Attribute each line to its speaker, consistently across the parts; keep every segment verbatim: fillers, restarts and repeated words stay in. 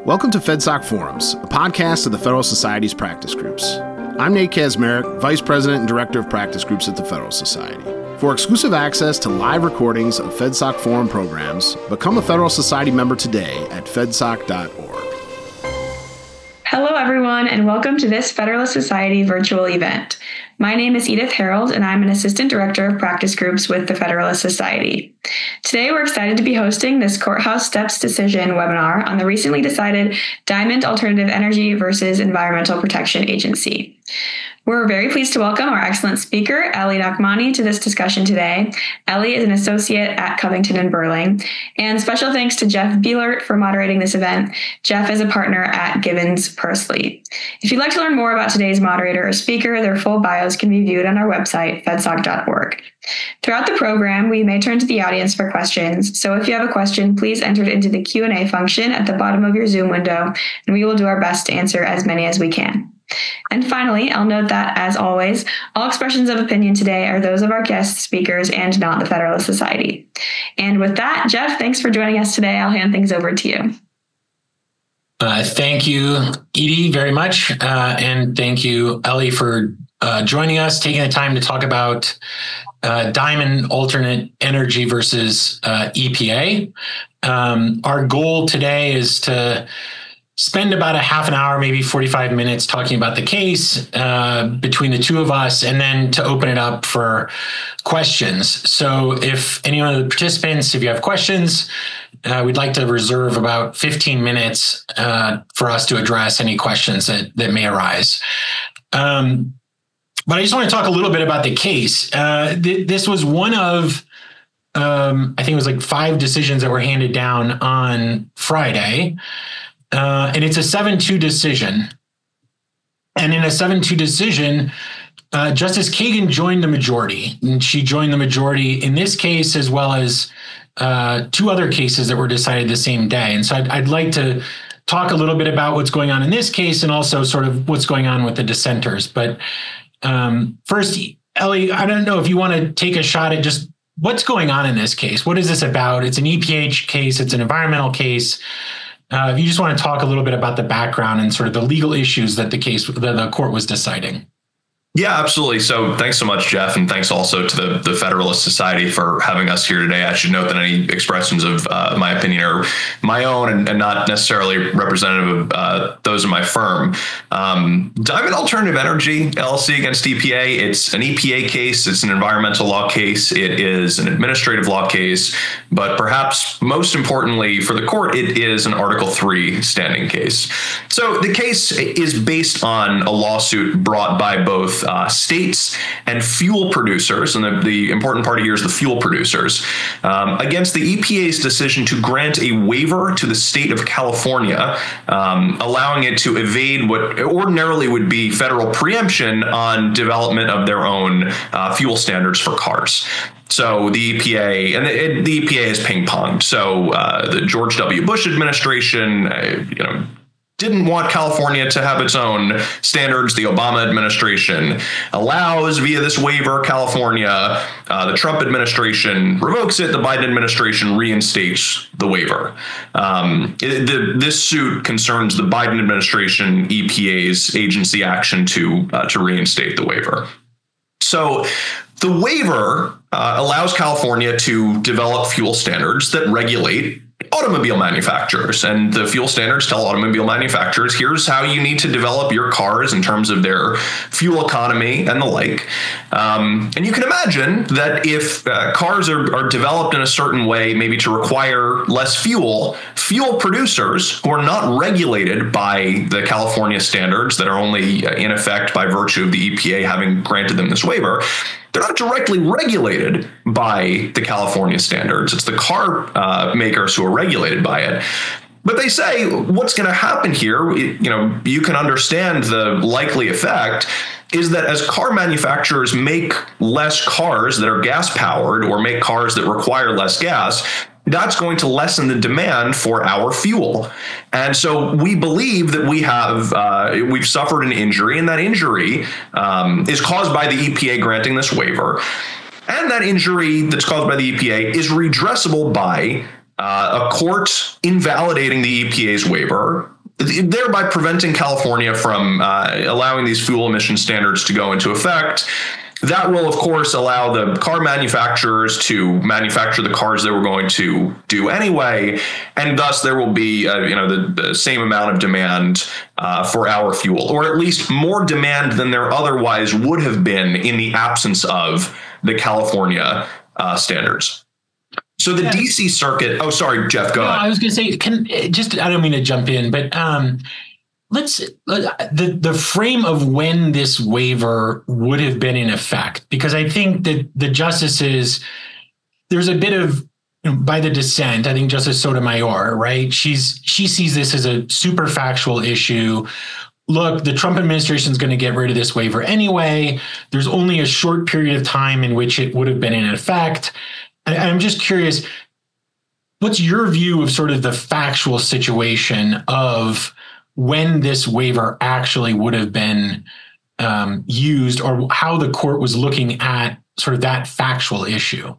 Speaker 1: Welcome to FedSoc Forums, a podcast of the Federal Society's practice groups. I'm Nate Kazmarek, Vice President and Director of Practice Groups at the Federal Society. For exclusive access to live recordings of FedSoc Forum programs, become a Federal Society member today at fedsoc dot org.
Speaker 2: Hello, everyone, and welcome to this Federalist Society virtual event. My name is Edith Harold, and I'm an Assistant Director of Practice Groups with the Federalist Society. Today, we're excited to be hosting this Courthouse Steps Decision webinar on the recently decided Diamond Alternative Energy versus Environmental Protection Agency. We're very pleased to welcome our excellent speaker, Ellie Nachmani, to this discussion today. Ellie is an associate at Covington and Burling. And special thanks to Jeff Bielert for moderating this event. Jeff is a partner at Gibbons Pursley. If you'd like to learn more about today's moderator or speaker, their full bios can be viewed on our website, fedsoc dot org. Throughout the program, we may turn to the audience for questions. So if you have a question, please enter it into the Q and A function at the bottom of your Zoom window, and we will do our best to answer as many as we can. And finally, I'll note that, as always, all expressions of opinion today are those of our guest speakers and not the Federalist Society. And with that, Jeff, thanks for joining us today. I'll hand things over to you.
Speaker 3: Uh, thank you, Edie, very much. Uh, and thank you, Ellie, for uh, joining us, taking the time to talk about uh, Diamond Alternate Energy versus uh, E P A. Um, our goal today is to spend about a half an hour, maybe forty-five minutes talking about the case uh, between the two of us, and then to open it up for questions. So if any of the participants, if you have questions, uh, we'd like to reserve about fifteen minutes uh, for us to address any questions that, that may arise. Um, but I just want to talk a little bit about the case. Uh, th- this was one of, um, I think it was like five decisions that were handed down on Friday. Uh, and it's a seven two decision. And in a seven two decision, uh, Justice Kagan joined the majority. And she joined the majority in this case, as well as uh, two other cases that were decided the same day. And so I'd, I'd like to talk a little bit about what's going on in this case and also sort of what's going on with the dissenters. But um, first, Ellie, I don't know if you want to take a shot at just what's going on in this case. What is this about? It's an E P A case. It's an environmental case. Uh, if you just want to talk a little bit about the background and sort of the legal issues that the case, that the court was deciding.
Speaker 4: Yeah, absolutely. So thanks so much, Jeff. And thanks also to the, the Federalist Society for having us here today. I should note that any expressions of uh, my opinion are my own and, and not necessarily representative of uh, those in my firm. Um, Diamond Alternative Energy, L L C against E P A. It's an E P A case. It's an environmental law case. It is an administrative law case. But perhaps most importantly for the court, it is an Article three standing case. So the case is based on a lawsuit brought by both Uh, states and fuel producers, and the, the important part here is the fuel producers, um, against the E P A's decision to grant a waiver to the state of California, um, allowing it to evade what ordinarily would be federal preemption on development of their own uh, fuel standards for cars. So the E P A, and the, the E P A is ping-ponged. So uh, the George W. Bush administration, uh, you know, didn't want California to have its own standards. The Obama administration allows via this waiver California. Uh, the Trump administration revokes it. The Biden administration reinstates the waiver. Um, it, the, this suit concerns the Biden administration, E P A's agency action to uh, to reinstate the waiver. So the waiver uh, allows California to develop fuel standards that regulate automobile manufacturers, and the fuel standards tell automobile manufacturers, here's how you need to develop your cars in terms of their fuel economy and the like. Um, and you can imagine that if uh, cars are, are developed in a certain way, maybe to require less fuel, fuel producers who are not regulated by the California standards that are only in effect by virtue of the E P A having granted them this waiver, they're not directly regulated by the California standards. It's the car uh, makers who are regulated by it. But they say what's going to happen here, you know, you can understand the likely effect is that as car manufacturers make less cars that are gas powered or make cars that require less gas, that's going to lessen the demand for our fuel. And so we believe that we have, uh, we've suffered an injury, and that injury um, is caused by the E P A granting this waiver. And that injury that's caused by the E P A is redressable by uh, a court invalidating the E P A's waiver, thereby preventing California from uh, allowing these fuel emission standards to go into effect. That will, of course, allow the car manufacturers to manufacture the cars they were going to do anyway, and thus there will be, uh, you know, the, the same amount of demand uh, for our fuel, or at least more demand than there otherwise would have been in the absence of the California uh, standards. So the yeah. D C Circuit. Oh, sorry, Jeff. Go no, ahead.
Speaker 3: I was going to say, can just I don't mean to jump in, but. Um, Let's the the frame of when this waiver would have been in effect, because I think that the justices, there's a bit of, you know, by the dissent, I think Justice Sotomayor, right? She's she sees this as a super factual issue. Look, the Trump administration is going to get rid of this waiver anyway. There's only a short period of time in which it would have been in effect. And I'm just curious, what's your view of sort of the factual situation of when this waiver actually would have been um, used, or how the court was looking at sort of that factual issue?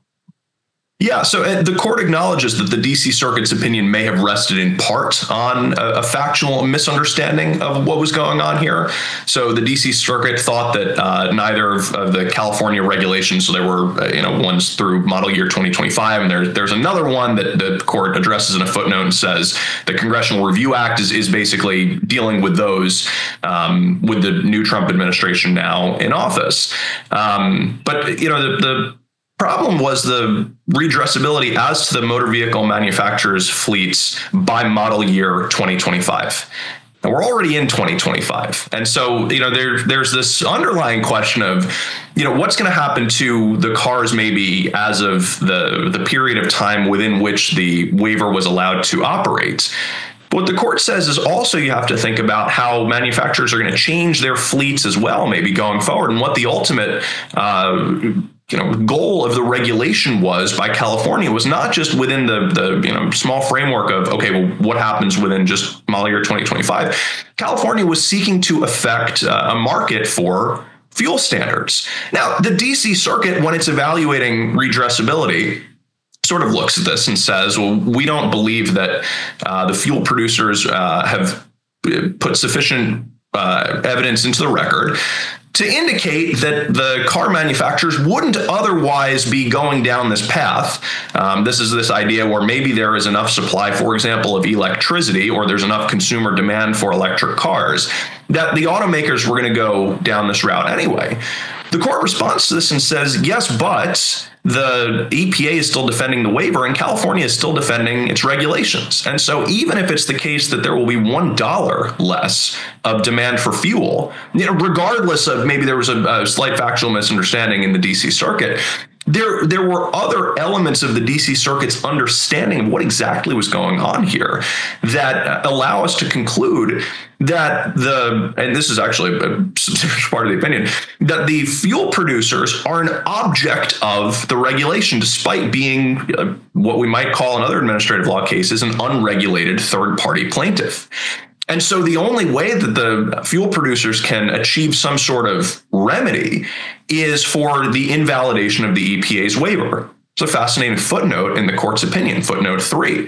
Speaker 4: Yeah, so uh, the court acknowledges that the D C Circuit's opinion may have rested in part on a, a factual misunderstanding of what was going on here. So the D C Circuit thought that uh, neither of, of the California regulations, so there were uh, you know ones through model year twenty twenty-five, and there, there's another one that the court addresses in a footnote and says the Congressional Review Act is, is basically dealing with those um, with the new Trump administration now in office. Um, but you know the, the problem was the redressability as to the motor vehicle manufacturers' fleets by model year twenty twenty-five. And we're already in twenty twenty-five. And so, you know, there, there's this underlying question of, you know, what's going to happen to the cars maybe as of the, the period of time within which the waiver was allowed to operate. What the court says is also you have to think about how manufacturers are going to change their fleets as well, maybe going forward, and what the ultimate uh, you know, goal of the regulation was by California was not just within the, the you know small framework of, okay, well, what happens within just model year twenty twenty-five? California was seeking to affect uh, a market for fuel standards. Now, the D C Circuit, when it's evaluating redressability, sort of looks at this and says, well, we don't believe that uh, the fuel producers uh, have put sufficient uh, evidence into the record to indicate that the car manufacturers wouldn't otherwise be going down this path. Um, this is this idea where maybe there is enough supply, for example, of electricity, or there's enough consumer demand for electric cars, that the automakers were going to go down this route anyway. The court responds to this and says, yes, but the E P A is still defending the waiver and California is still defending its regulations. And so even if it's the case that there will be one dollar less of demand for fuel, you know, regardless of maybe there was a, a slight factual misunderstanding in the D C Circuit, There, there were other elements of the D C Circuit's understanding of what exactly was going on here that allow us to conclude that the, and this is actually a substantial part of the opinion, that the fuel producers are an object of the regulation, despite being uh, what we might call in other administrative law cases an unregulated third-party plaintiff. And so the only way that the fuel producers can achieve some sort of remedy is for the invalidation of the E P A's waiver. It's a fascinating footnote in the court's opinion, footnote three,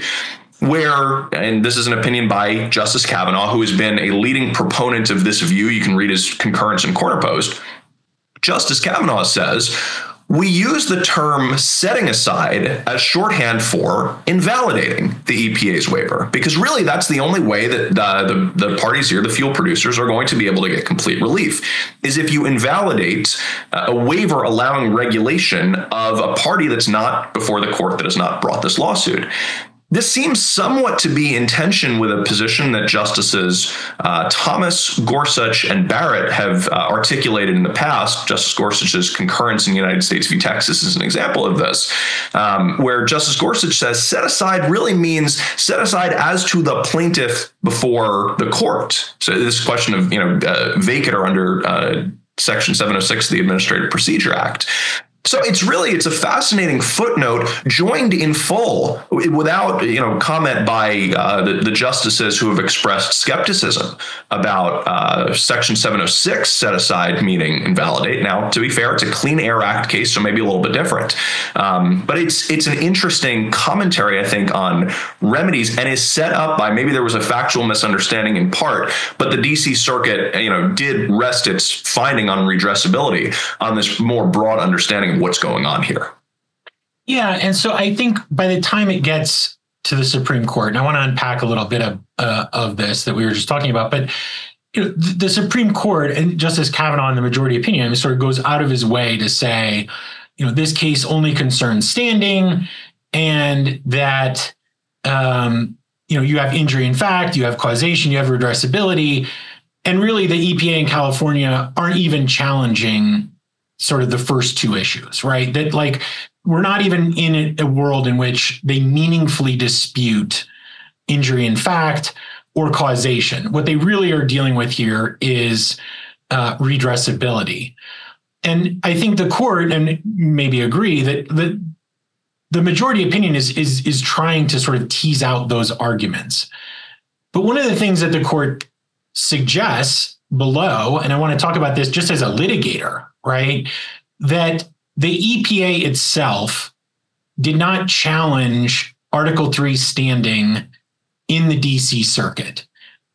Speaker 4: where, and this is an opinion by Justice Kavanaugh, who has been a leading proponent of this view. You can read his concurrence in Corner Post. Justice Kavanaugh says, we use the term setting aside as shorthand for invalidating the E P A's waiver, because really that's the only way that uh, the, the parties here, the fuel producers, are going to be able to get complete relief, is if you invalidate uh, a waiver allowing regulation of a party that's not before the court, that has not brought this lawsuit. This seems somewhat to be in tension with a position that Justices uh, Thomas, Gorsuch, and Barrett have uh, articulated in the past. Justice Gorsuch's concurrence in the United States v. Texas is an example of this, um, where Justice Gorsuch says set aside really means set aside as to the plaintiff before the court. So this question of, you know, uh, vacatur under uh, Section seven oh six of the Administrative Procedure Act. So it's really, it's a fascinating footnote joined in full without, you know, comment by uh, the, the justices who have expressed skepticism about uh, Section seven oh six set aside meaning invalidate. Now, to be fair, it's a Clean Air Act case, so maybe a little bit different. Um, but it's it's an interesting commentary, I think, on remedies, and is set up by, maybe there was a factual misunderstanding in part, but the D C Circuit, you know, did rest its finding on redressability on this more broad understanding what's going on here.
Speaker 3: Yeah. And so I think by the time it gets to the Supreme Court, and I want to unpack a little bit of uh, of this that we were just talking about, but you know, the, the Supreme Court and Justice Kavanaugh in the majority opinion sort of goes out of his way to say, you know, this case only concerns standing, and that, um, you know, you have injury in fact, you have causation, you have redressability, and really the E P A in California aren't even challenging sort of the first two issues, right? That like, we're not even in a world in which they meaningfully dispute injury in fact or causation. What they really are dealing with here is uh, redressability. And I think the court, and maybe agree, that the, the majority opinion is, is, is trying to sort of tease out those arguments. But one of the things that the court suggests below, and I want to talk about this just as a litigator, right, that the E P A itself did not challenge Article three standing in the D C Circuit.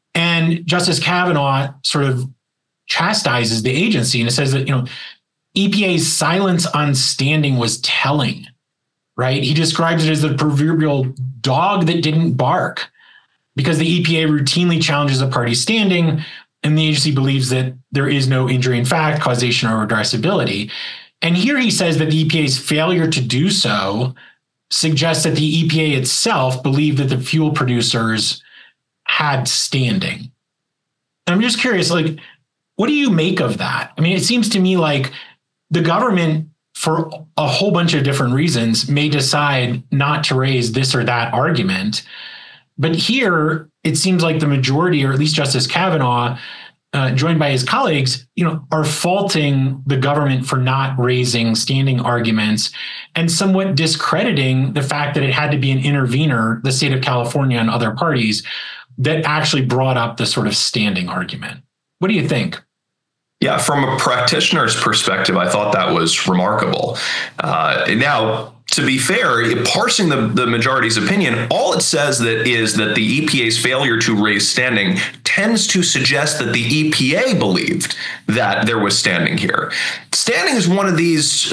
Speaker 3: And Justice Kavanaugh sort of chastises the agency and says that, you know, E P A's silence on standing was telling, right? He describes it as the proverbial dog that didn't bark, because the E P A routinely challenges a party's standing, and the agency believes that there is no injury in fact, causation, or redressability. And here he says that the E P A's failure to do so suggests that the E P A itself believed that the fuel producers had standing. And I'm just curious, like, what do you make of that? I mean, it seems to me like the government, for a whole bunch of different reasons, may decide not to raise this or that argument. But here, it seems like the majority, or at least Justice Kavanaugh, uh, joined by his colleagues, you know, are faulting the government for not raising standing arguments and somewhat discrediting the fact that it had to be an intervener, the state of California and other parties, that actually brought up the sort of standing argument. What do you think?
Speaker 4: Yeah, from a practitioner's perspective, I thought that was remarkable. Uh, now, to be fair, parsing the, the majority's opinion, all it says that is that the E P A's failure to raise standing tends to suggest that the E P A believed that there was standing here. Standing is one of these, uh,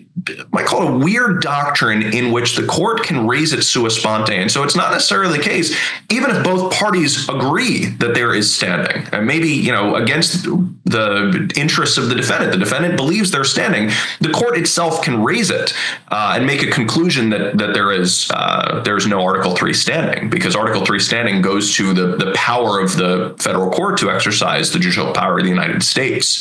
Speaker 4: I might call it a weird doctrine in which the court can raise it sua sponte. And so it's not necessarily the case, even if both parties agree that there is standing, and maybe, you know, against the interests of the defendant. The defendant believes they're standing. The court itself can raise it uh, and make a conclusion that that there is uh, there's no Article three standing, because Article three standing goes to the the power of the federal court to exercise the judicial power of the United States.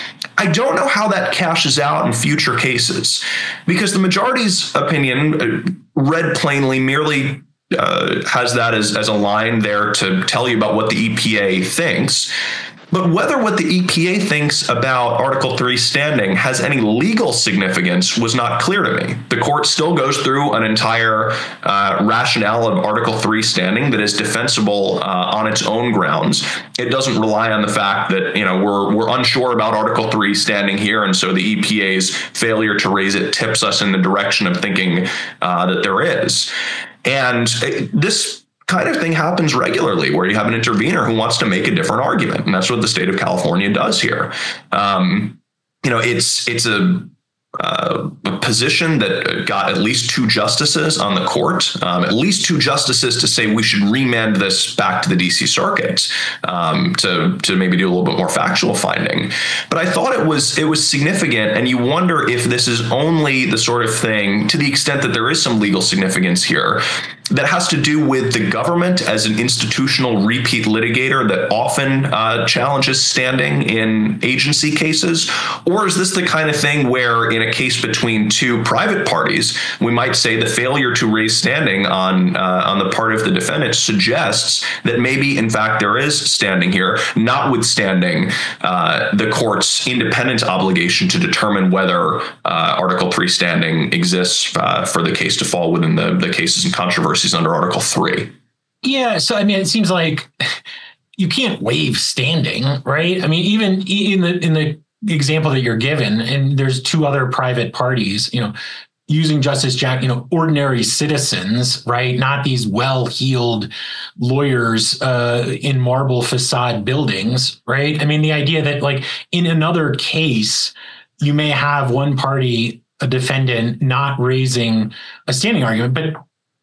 Speaker 4: I don't know how that cashes out in future cases, because the majority's opinion, read plainly, merely uh, has that as, as a line there to tell you about what the E P A thinks. But whether what the E P A thinks about Article three standing has any legal significance was not clear to me. The court still goes through an entire uh, rationale of Article three standing that is defensible uh, on its own grounds. It doesn't rely on the fact that, you know, we're we're unsure about Article three standing here, and so the E P A's failure to raise it tips us in the direction of thinking uh, that there is. And this kind of thing happens regularly, where you have an intervener who wants to make a different argument, and that's what the state of California does here. Um, you know, it's it's a, uh, a position that got at least two justices on the court, um, at least two justices to say we should remand this back to the D C Circuit um, to to maybe do a little bit more factual finding. But I thought it was it was significant, and you wonder if this is only the sort of thing, to the extent that there is some legal significance here, that has to do with the government as an institutional repeat litigator that often uh, challenges standing in agency cases? Or is this the kind of thing where in a case between two private parties, we might say the failure to raise standing on uh, on the part of the defendant suggests that maybe, in fact, there is standing here, notwithstanding uh, the court's independent obligation to determine whether uh, Article three standing exists uh, for the case to fall within the, the cases and controversies under Article three?
Speaker 3: Yeah, so I mean, it seems like you can't waive standing, right? I mean, even in the in the example that you're given, and there's two other private parties, you know, using Justice Jack, you know, ordinary citizens, right? Not these well-heeled lawyers uh, in marble facade buildings, right? I mean, the idea that like in another case, you may have one party, a defendant, not raising a standing argument, but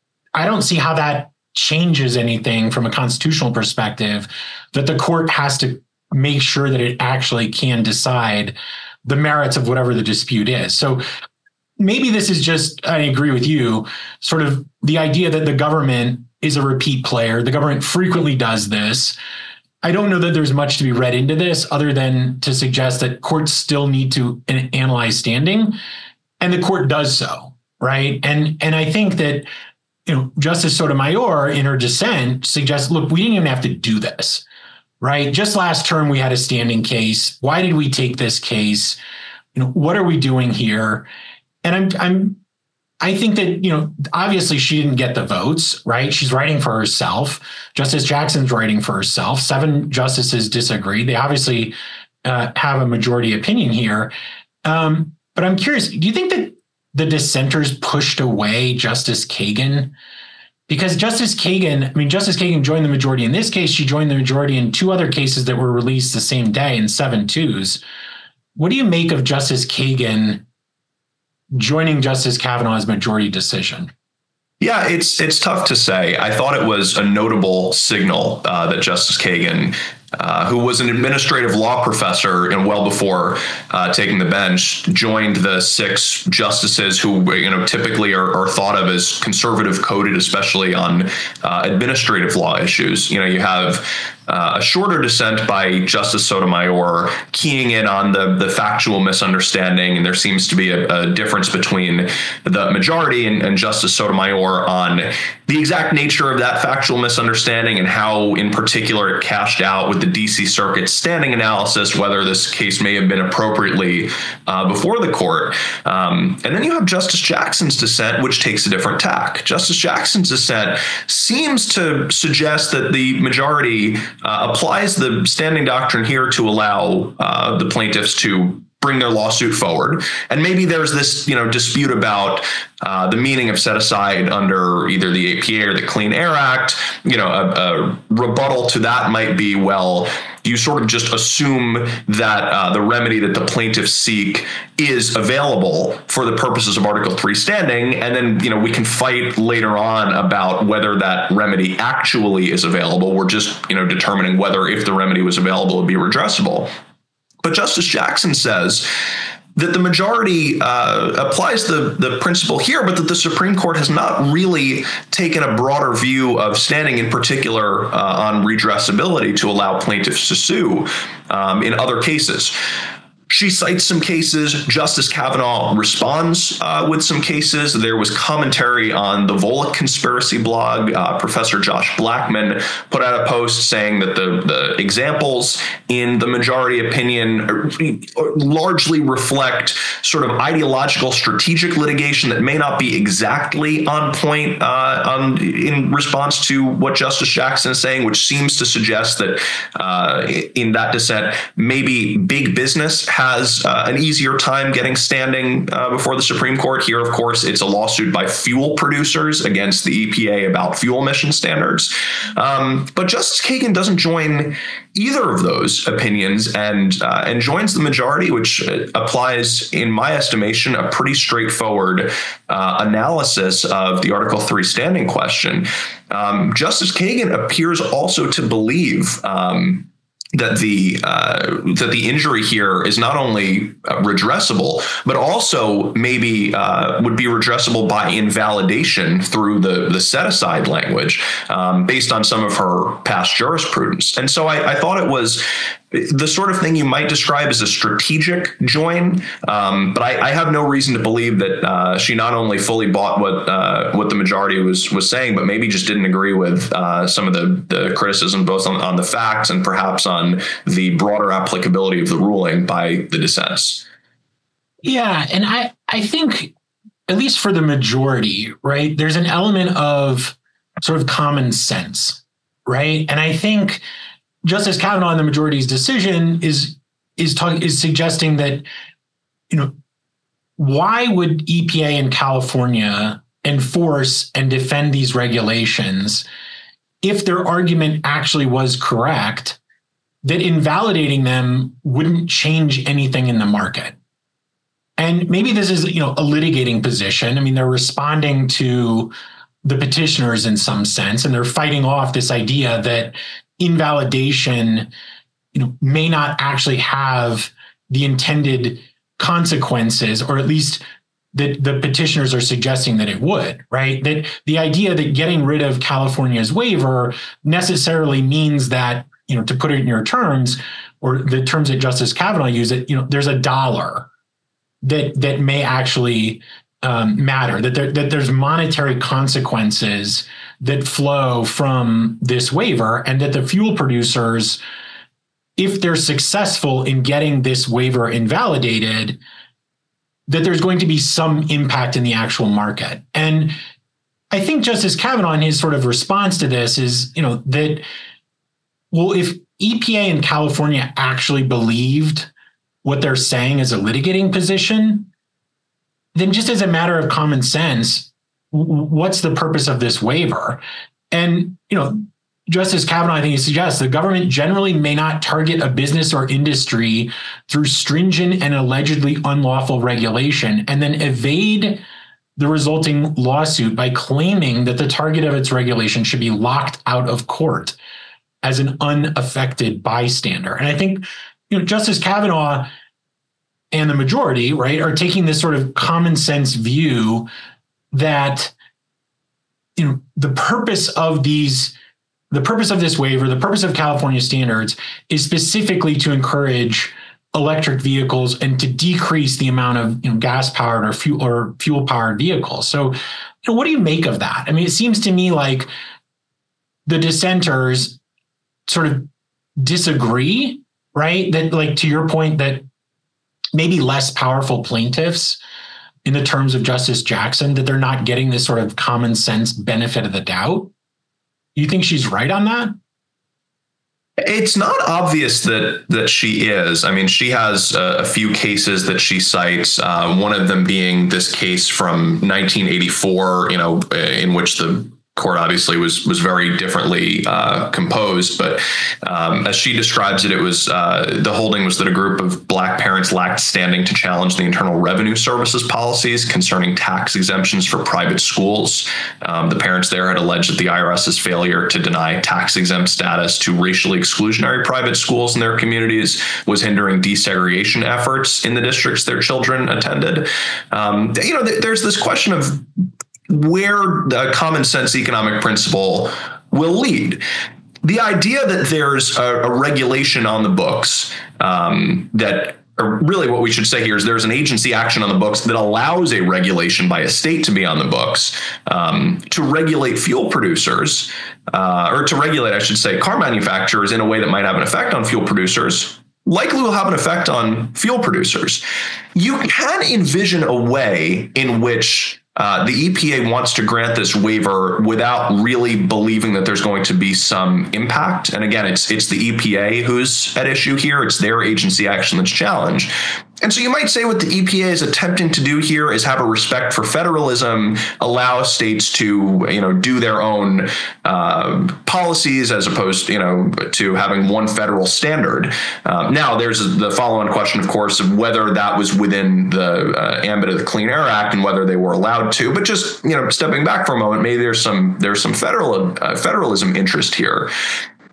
Speaker 3: I don't see how that changes anything from a constitutional perspective, that the court has to make sure that it actually can decide the merits of whatever the dispute is. So maybe this is just, I agree with you, sort of the idea that the government is a repeat player. The government frequently does this. I don't know that there's much to be read into this other than to suggest that courts still need to an- analyze standing, and the court does so, right? And and I think that, you know, Justice Sotomayor in her dissent suggests, look, we didn't even have to do this, right? Just last term, we had a standing case. Why did we take this case? You know, what are we doing here? And I'm, I'm, I think that, you know, obviously she didn't get the votes, right? She's writing for herself. Justice Jackson's writing for herself. Seven justices disagree. They obviously uh, have a majority opinion here. Um, but I'm curious, do you think that the dissenters pushed away Justice Kagan? Because Justice Kagan, I mean, Justice Kagan joined the majority in this case. She joined the majority in two other cases that were released the same day in seven twos. What do you make of Justice Kagan joining Justice Kavanaugh's majority decision?
Speaker 4: Yeah, it's it's tough to say. I thought it was a notable signal uh, that Justice Kagan, uh, who was an administrative law professor and well before uh, taking the bench, joined the six justices who, you know, typically are, are thought of as conservative coded, especially on uh, administrative law issues. You know, you have Uh, a shorter dissent by Justice Sotomayor keying in on the, the factual misunderstanding, and there seems to be a, a difference between the majority and, and Justice Sotomayor on the exact nature of that factual misunderstanding and how, in particular, it cashed out with the D C Circuit standing analysis, whether this case may have been appropriately uh, before the court. Um, and then you have Justice Jackson's dissent, which takes a different tack. Justice Jackson's dissent seems to suggest that the majority Uh, applies the standing doctrine here to allow uh, the plaintiffs to bring their lawsuit forward. And maybe there's this, you know, dispute about uh, the meaning of set aside under either the A P A or the Clean Air Act. You know, a, a rebuttal to that might be, well, you sort of just assume that uh, the remedy that the plaintiffs seek is available for the purposes of Article three standing. And then, you know, we can fight later on about whether that remedy actually is available. We're just, you know, determining whether if the remedy was available, it would be redressable. But Justice Jackson says that the majority uh, applies the, the principle here, but that the Supreme Court has not really taken a broader view of standing, in particular uh, on redressability, to allow plaintiffs to sue um, in other cases. She cites some cases. Justice Kavanaugh responds uh, with some cases. There was commentary on the Volokh conspiracy blog. Uh, Professor Josh Blackman put out a post saying that the, the examples in the majority opinion largely reflect sort of ideological strategic litigation that may not be exactly on point uh, on, in response to what Justice Jackson is saying, which seems to suggest that uh, in that dissent, maybe big business has uh, an easier time getting standing uh, before the Supreme Court. Here, of course, it's a lawsuit by fuel producers against the E P A about fuel emission standards. Um, but Justice Kagan doesn't join either of those opinions and uh, and joins the majority, which applies, in my estimation, a pretty straightforward uh, analysis of the Article three standing question. Um, Justice Kagan appears also to believe um, that the uh, that the injury here is not only uh, redressable, but also maybe uh, would be redressable by invalidation through the the set aside language, um, based on some of her past jurisprudence. And so I, I thought it was the sort of thing you might describe as a strategic join, um, but I, I have no reason to believe that uh, she not only fully bought what uh, what the majority was was saying, but maybe just didn't agree with uh, some of the, the criticism, both on, on the facts and perhaps on the broader applicability of the ruling by the dissents.
Speaker 3: Yeah, and I I think, at least for the majority, right, there's an element of sort of common sense, right? And I think Justice Kavanaugh in the majority's decision is is talking is suggesting that, you know, why would E P A in California enforce and defend these regulations if their argument actually was correct, that invalidating them wouldn't change anything in the market? And maybe this is, you know, a litigating position. I mean, they're responding to the petitioners in some sense, and they're fighting off this idea that invalidation, you know, may not actually have the intended consequences, or at least that the petitioners are suggesting that it would, right? That the idea that getting rid of California's waiver necessarily means that, you know, to put it in your terms, or the terms that Justice Kavanaugh used, it, you know, there's a dollar that that may actually um, matter, that there, that there's monetary consequences that flow from this waiver, and that the fuel producers, if they're successful in getting this waiver invalidated, that there's going to be some impact in the actual market. And I think Justice Kavanaugh, in his sort of response to this, is, you know, that, well, if E P A in California actually believed what they're saying as a litigating position, then just as a matter of common sense, what's the purpose of this waiver? And, you know, Justice Kavanaugh, I think he suggests the government generally may not target a business or industry through stringent and allegedly unlawful regulation and then evade the resulting lawsuit by claiming that the target of its regulation should be locked out of court as an unaffected bystander. And I think, you know, Justice Kavanaugh and the majority, right, are taking this sort of common sense view that, you know, the purpose of these, the purpose of this waiver, the purpose of California standards is specifically to encourage electric vehicles and to decrease the amount of, you know, gas-powered or fuel or fuel-powered vehicles. So, you know, what do you make of that? I mean, it seems to me like the dissenters sort of disagree, right? That, like, to your point, that maybe less powerful plaintiffs, in the terms of Justice Jackson, that they're not getting this sort of common sense benefit of the doubt. You think she's right on that?
Speaker 4: It's not obvious that that she is. I mean, she has a, a few cases that she cites, uh, one of them being this case from nineteen eighty-four, you know, in which the court obviously was was very differently uh, composed. But um, as she describes it, it was uh, the holding was that a group of Black parents lacked standing to challenge the Internal Revenue Service's policies concerning tax exemptions for private schools. Um, the parents there had alleged that the I R S's failure to deny tax exempt status to racially exclusionary private schools in their communities was hindering desegregation efforts in the districts their children attended. Um, you know, th- there's this question of where the common sense economic principle will lead. The idea that there's a, a regulation on the books um, that, or really what we should say here is there's an agency action on the books that allows a regulation by a state to be on the books um, to regulate fuel producers, uh, or to regulate, I should say, car manufacturers in a way that might have an effect on fuel producers, likely will have an effect on fuel producers. You can envision a way in which Uh, the E P A wants to grant this waiver without really believing that there's going to be some impact. And again, it's it's the E P A who's at issue here. It's their agency action that's challenged. And so you might say what the E P A is attempting to do here is have a respect for federalism, allow states to, you know, do their own uh, policies as opposed, you know, to having one federal standard. Um, now, there's the follow-on question, of course, of whether that was within the uh, ambit of the Clean Air Act and whether they were allowed to. But just, you know, stepping back for a moment, maybe there's some there's some federal uh, federalism interest here.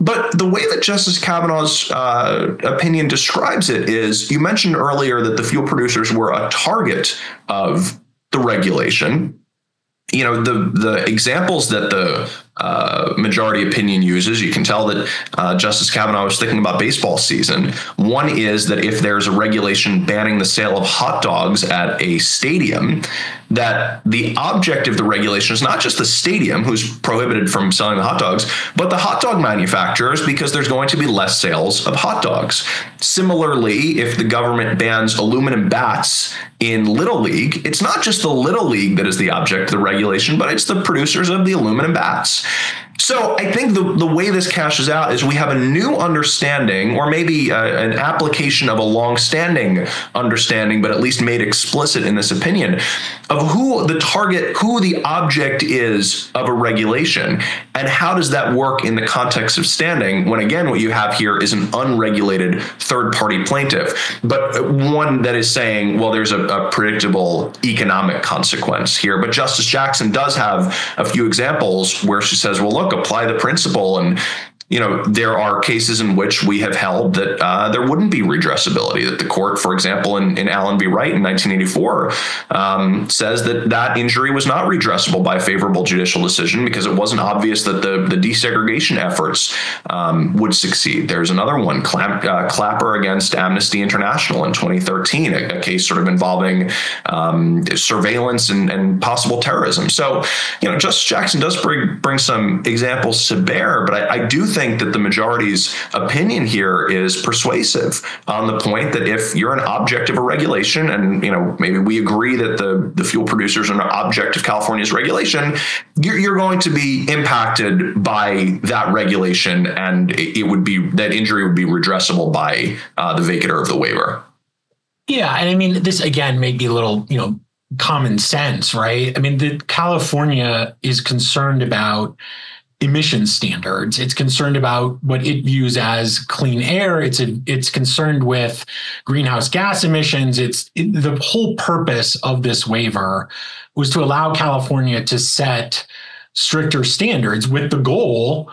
Speaker 4: But the way that Justice Kavanaugh's uh, opinion describes it is, you mentioned earlier that the fuel producers were a target of the regulation. You know, the the examples that the uh, majority opinion uses, you can tell that uh, Justice Kavanaugh was thinking about baseball season. One is that if there's a regulation banning the sale of hot dogs at a stadium, that the object of the regulation is not just the stadium, who's prohibited from selling the hot dogs, but the hot dog manufacturers, because there's going to be less sales of hot dogs. Similarly, if the government bans aluminum bats in Little League, it's not just the Little League that is the object of the regulation, but it's the producers of the aluminum bats. So I think the, the way this cashes out is we have a new understanding, or maybe uh, an application of a long-standing understanding, but at least made explicit in this opinion, of who the target, who the object is of a regulation, and how does that work in the context of standing when, again, what you have here is an unregulated third-party plaintiff, but one that is saying, well, there's a, a predictable economic consequence here. But Justice Jackson does have a few examples where she says, well, look, apply the principle. And, you know, there are cases in which we have held that uh, there wouldn't be redressability, that the court, for example, in, in Allen v. Wright in nineteen eighty-four, um, says that that injury was not redressable by a favorable judicial decision because it wasn't obvious that the, the desegregation efforts um, would succeed. There's another one, Clamp, uh, Clapper against Amnesty International in twenty thirteen, a, a case sort of involving um, surveillance and, and possible terrorism. So, you know, Justice Jackson does bring, bring some examples to bear, but I, I do think think that the majority's opinion here is persuasive on the point that if you're an object of a regulation, and, you know, maybe we agree that the, the fuel producers are an object of California's regulation, you're, you're going to be impacted by that regulation, and it, it would be, that injury would be redressable by uh, the vacatur of the waiver.
Speaker 3: Yeah. And I mean, this again may be a little, you know, common sense, right? I mean, the California is concerned about emission standards. It's concerned about what it views as clean air. It's a, it's concerned with greenhouse gas emissions. It's it, the whole purpose of this waiver was to allow California to set stricter standards with the goal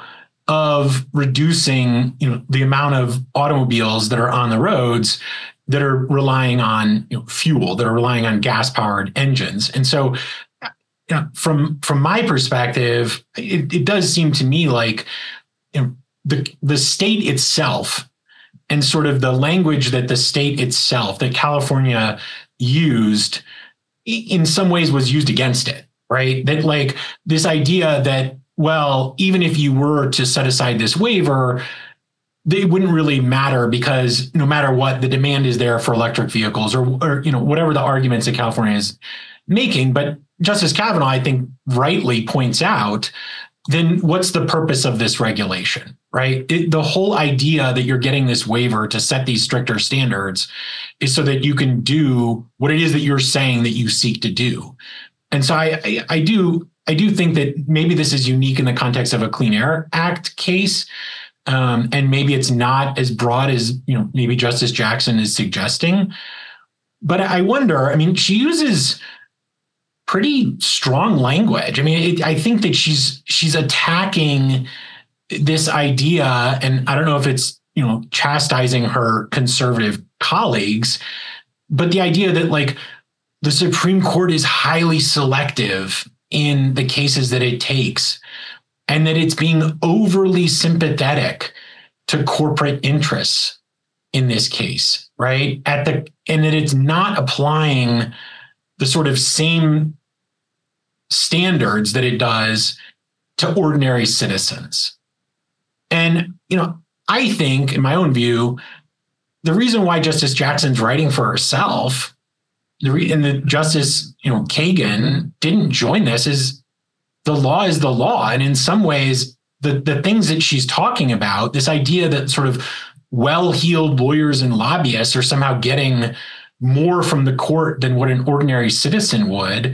Speaker 3: of reducing, you know, the amount of automobiles that are on the roads that are relying on, you know, fuel, that are relying on gas-powered engines. And so, you know, from from my perspective, it, it does seem to me like, you know, the the state itself and sort of the language that the state itself, that California used, in some ways was used against it, right? That like this idea that, well, even if you were to set aside this waiver, they wouldn't really matter because no matter what, the demand is there for electric vehicles, or, or you know, whatever the arguments that California is making. But Justice Kavanaugh, I think, rightly points out, then what's the purpose of this regulation, right? It, the whole idea that you're getting this waiver to set these stricter standards is so that you can do what it is that you're saying that you seek to do. And so I, I, I do I do think that maybe this is unique in the context of a Clean Air Act case. Um, and maybe it's not as broad as, you know, maybe Justice Jackson is suggesting. But I wonder, I mean, she uses pretty strong language. I mean, it, I think that she's she's attacking this idea, and I don't know if it's, you know, chastising her conservative colleagues, but the idea that like the Supreme Court is highly selective in the cases that it takes, and that it's being overly sympathetic to corporate interests in this case, right? At the and that it's not applying the sort of same standards that it does to ordinary citizens. And, you know, I think, in my own view, the reason why Justice Jackson's writing for herself, the re- and the Justice, you know, Kagan didn't join this, is the law is the law. And in some ways, the, the things that she's talking about, this idea that sort of well-heeled lawyers and lobbyists are somehow getting more from the court than what an ordinary citizen would,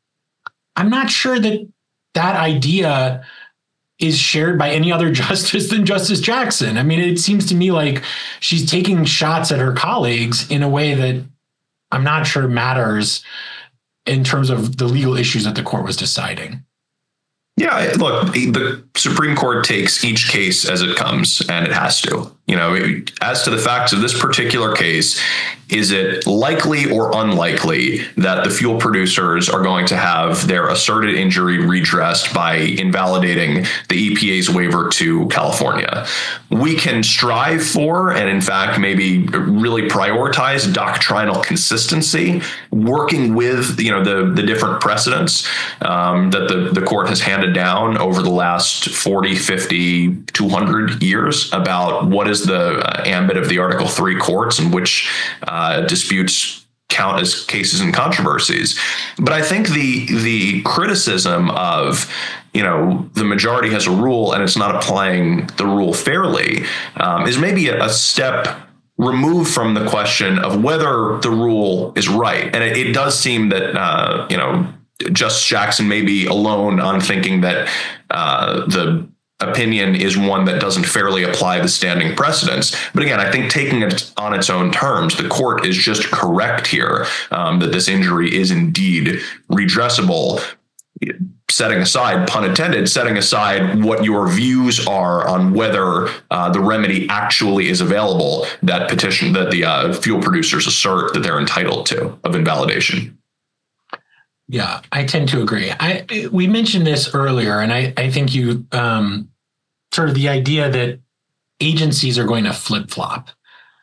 Speaker 3: I'm not sure that that idea is shared by any other justice than Justice Jackson. I mean, it seems to me like she's taking shots at her colleagues in a way that I'm not sure matters in terms of the legal issues that the court was deciding.
Speaker 4: Yeah, look, the Supreme Court takes each case as it comes, and it has to. You know, as to the facts of this particular case, is it likely or unlikely that the fuel producers are going to have their asserted injury redressed by invalidating the E P A's waiver to California? We can strive for, and in fact, maybe really prioritize doctrinal consistency, working with, you know, the, the different precedents um, that the, the court has handed down over the last forty, fifty, two hundred years about what is the uh, ambit of the Article three courts and which uh, disputes count as cases and controversies. But I think the the criticism of, you know, the majority has a rule and it's not applying the rule fairly um, is maybe a, a step removed from the question of whether the rule is right. And it, it does seem that, uh, you know, Justice Jackson may be alone on thinking that uh, the opinion is one that doesn't fairly apply the standing precedents. But again, I think taking it on its own terms, the court is just correct here um, that this injury is indeed redressable, setting aside, pun intended, setting aside what your views are on whether uh, the remedy actually is available that petition that the uh, fuel producers assert that they're entitled to of invalidation.
Speaker 3: Yeah, I tend to agree. I we mentioned this earlier, and I, I think you um, sort of the idea that agencies are going to flip-flop.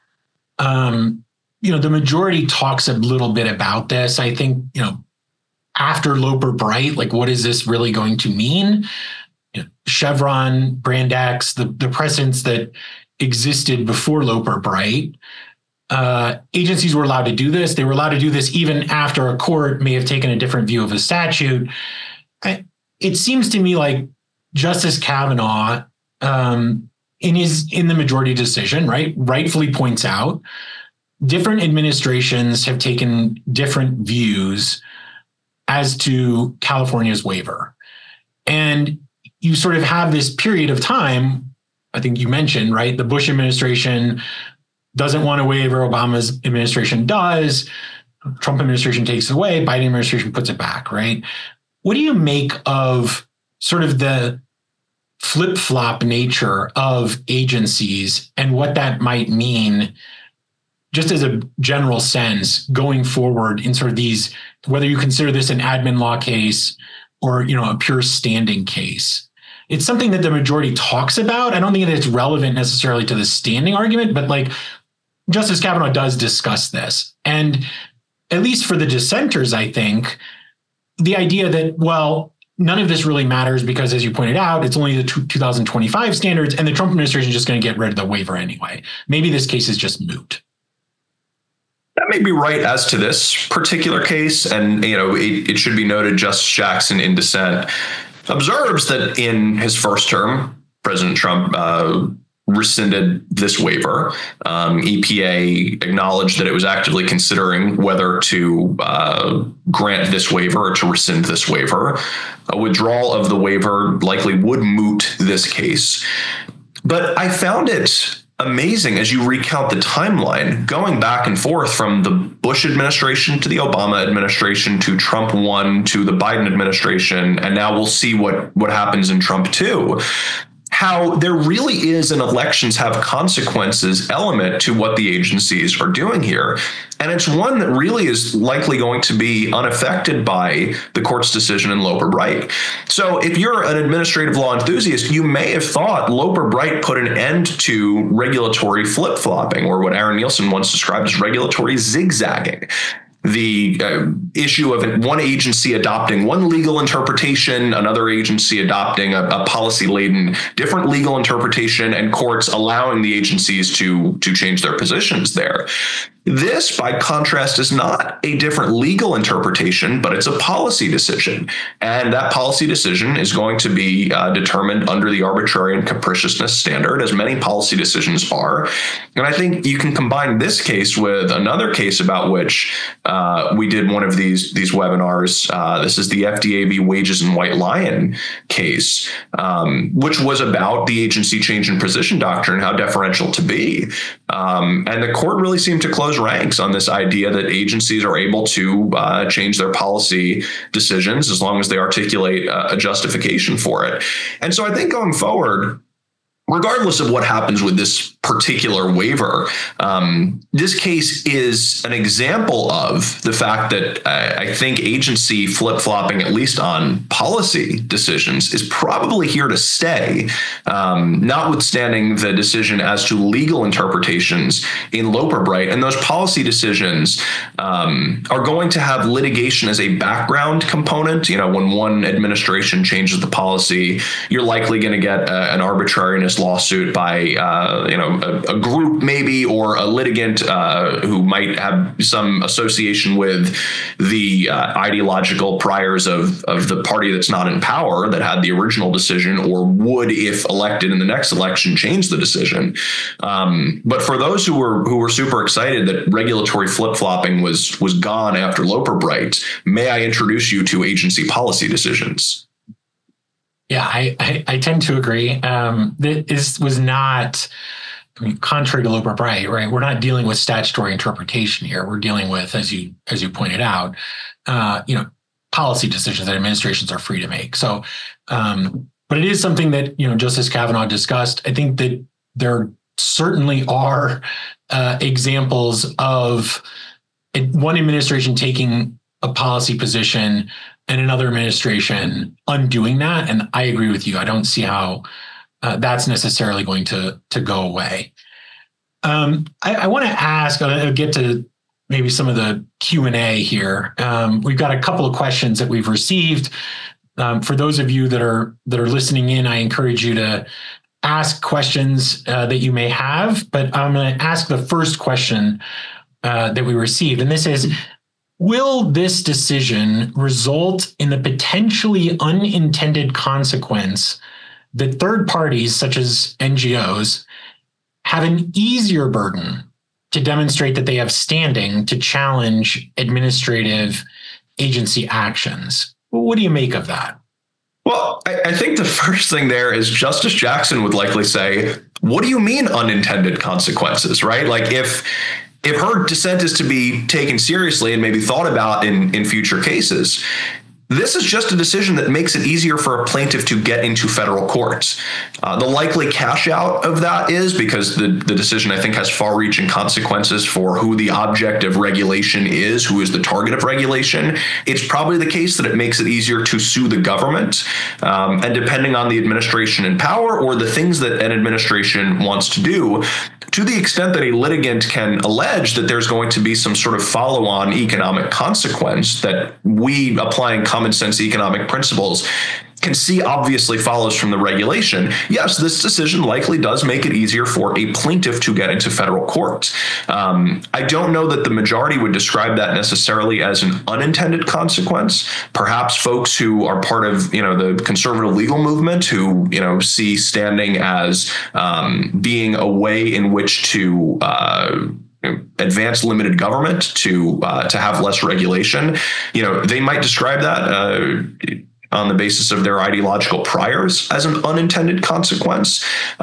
Speaker 3: Um, you know, the majority talks a little bit about this. I think, you know, after Loper Bright, like, what is this really going to mean? You know, Chevron, Brand X, the, the precedents that existed before Loper Bright, Uh, agencies were allowed to do this. They were allowed to do this even after a court may have taken a different view of a statute. I, it seems to me like Justice Kavanaugh, um, in his in the majority decision, right, rightfully points out different administrations have taken different views as to California's waiver, and you sort of have this period of time. I think you mentioned, right, the Bush administration doesn't want a waiver. Obama's administration does. Trump administration takes it away. Biden administration puts it back, right? What do you make of sort of the flip-flop nature of agencies and what that might mean, just as a general sense, going forward in sort of these, whether you consider this an admin law case or, you know, a pure standing case? It's something that the majority talks about. I don't think that it's relevant necessarily to the standing argument, but like, Justice Kavanaugh does discuss this. And at least for the dissenters, I think, the idea that, well, none of this really matters because, as you pointed out, it's only the two thousand twenty-five standards and the Trump administration is just going to get rid of the waiver anyway. Maybe this case is just moot.
Speaker 4: That may be right as to this particular case. And, you know, it, it should be noted Justice Jackson in dissent observes that in his first term, President Trump uh, rescinded this waiver. Um, E P A acknowledged that it was actively considering whether to uh, grant this waiver or to rescind this waiver. A withdrawal of the waiver likely would moot this case. But I found it amazing as you recount the timeline, going back and forth from the Bush administration to the Obama administration to Trump one to the Biden administration, and now we'll see what, what happens in Trump two. How there really is an elections have consequences element to what the agencies are doing here. And it's one that really is likely going to be unaffected by the court's decision in Loper Bright. So if you're an administrative law enthusiast, you may have thought Loper Bright put an end to regulatory flip-flopping, or what Aaron Nielsen once described as regulatory zigzagging. The uh, issue of one agency adopting one legal interpretation, another agency adopting a, a policy-laden different legal interpretation, and courts allowing the agencies to, to change their positions there. This, by contrast, is not a different legal interpretation, but it's a policy decision. And that policy decision is going to be uh, determined under the arbitrary and capriciousness standard, as many policy decisions are. And I think you can combine this case with another case about which uh, we did one of the these these webinars. Uh, this is the F D A v. Wages and White Lion case, um, which was about the agency change in position doctrine, how deferential to be. Um, and the court really seemed to close ranks on this idea that agencies are able to uh, change their policy decisions as long as they articulate uh, a justification for it. And so I think going forward, regardless of what happens with this particular waiver, um, this case is an example of the fact that I, I think agency flip-flopping, at least on policy decisions, is probably here to stay, um, notwithstanding the decision as to legal interpretations in Loper Bright. And those policy decisions um, are going to have litigation as a background component. You know, when one administration changes the policy, you're likely going to get uh, an arbitrariness lawsuit by, uh, you know, a, a group maybe, or a litigant uh, who might have some association with the uh, ideological priors of, of the party that's not in power that had the original decision, or would, if elected in the next election, change the decision. Um, but for those who were who were super excited that regulatory flip-flopping was was gone after Loper Bright, may I introduce you to agency policy decisions?
Speaker 3: Yeah, I, I, I tend to agree. Um, this was not, I mean, contrary to Loper Bright, right? We're not dealing with statutory interpretation here. We're dealing with, as you as you pointed out, uh, you know, policy decisions that administrations are free to make. So, um, but it is something that, you know, Justice Kavanaugh discussed. I think that there certainly are uh, examples of one administration taking a policy position and another administration undoing that. And I agree with you. I don't see how uh, that's necessarily going to, to go away. Um, I, I want to ask, I'll get to maybe some of the Q and A here. Um, we've got a couple of questions that we've received. Um, for those of you that are that are listening in, I encourage you to ask questions uh, that you may have, but I'm going to ask the first question uh, that we received. And this is, will this decision result in the potentially unintended consequence that third parties, such as N G Os, have an easier burden to demonstrate that they have standing to challenge administrative agency actions? What do you make of that?
Speaker 4: Well, I, I think the first thing there is Justice Jackson would likely say, what do you mean unintended consequences, right? Like if If her dissent is to be taken seriously and maybe thought about in, in future cases, this is just a decision that makes it easier for a plaintiff to get into federal courts. Uh, the likely cash out of that is, because the, the decision, I think, has far-reaching consequences for who the object of regulation is, who is the target of regulation. It's probably the case that it makes it easier to sue the government. Um, and depending on the administration in power or the things that an administration wants to do, to the extent that a litigant can allege that there's going to be some sort of follow-on economic consequence that we, applying common sense economic principles, can see obviously follows from the regulation, yes, this decision likely does make it easier for a plaintiff to get into federal court. Um, I don't know that the majority would describe that necessarily as an unintended consequence. Perhaps folks who are part of, you know, the conservative legal movement, who, you know, see standing as um, being a way in which to uh, advance limited government, to uh, to have less regulation, you know, they might describe that Uh, on the basis of their ideological priors as an unintended consequence.